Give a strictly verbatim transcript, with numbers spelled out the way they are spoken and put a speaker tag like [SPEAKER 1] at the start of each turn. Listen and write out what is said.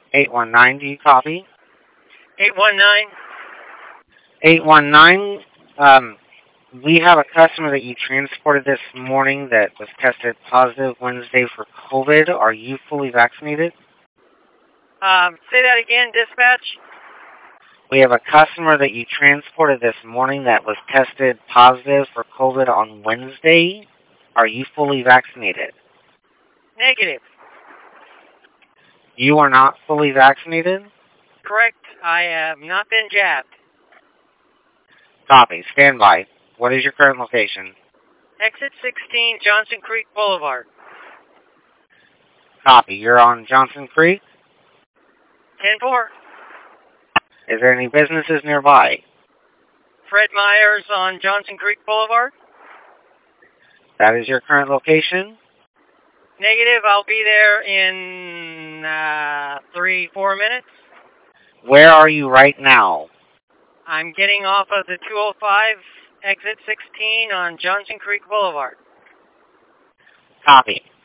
[SPEAKER 1] eight one nine, do you copy?
[SPEAKER 2] eight one nine.
[SPEAKER 1] eight one nine, um, we have a customer that you transported this morning that was tested positive Wednesday for COVID. Are you fully vaccinated?
[SPEAKER 2] Um, say that again, dispatch.
[SPEAKER 1] We have a customer that you transported this morning that was tested positive for COVID on Wednesday. Are you fully vaccinated?
[SPEAKER 2] Negative.
[SPEAKER 1] You are not fully vaccinated?
[SPEAKER 2] Correct. I have not been jabbed.
[SPEAKER 1] Copy. Stand by. What is your current location?
[SPEAKER 2] Exit sixteen, Johnson Creek Boulevard.
[SPEAKER 1] Copy. You're on Johnson Creek?
[SPEAKER 2] ten four.
[SPEAKER 1] Is there any businesses nearby?
[SPEAKER 2] Fred Meyers on Johnson Creek Boulevard.
[SPEAKER 1] That is your current location?
[SPEAKER 2] Negative. I'll be there in uh, three, four minutes.
[SPEAKER 1] Where are you right now?
[SPEAKER 2] I'm getting off of the two oh five, exit sixteen on Johnson Creek Boulevard.
[SPEAKER 1] Copy.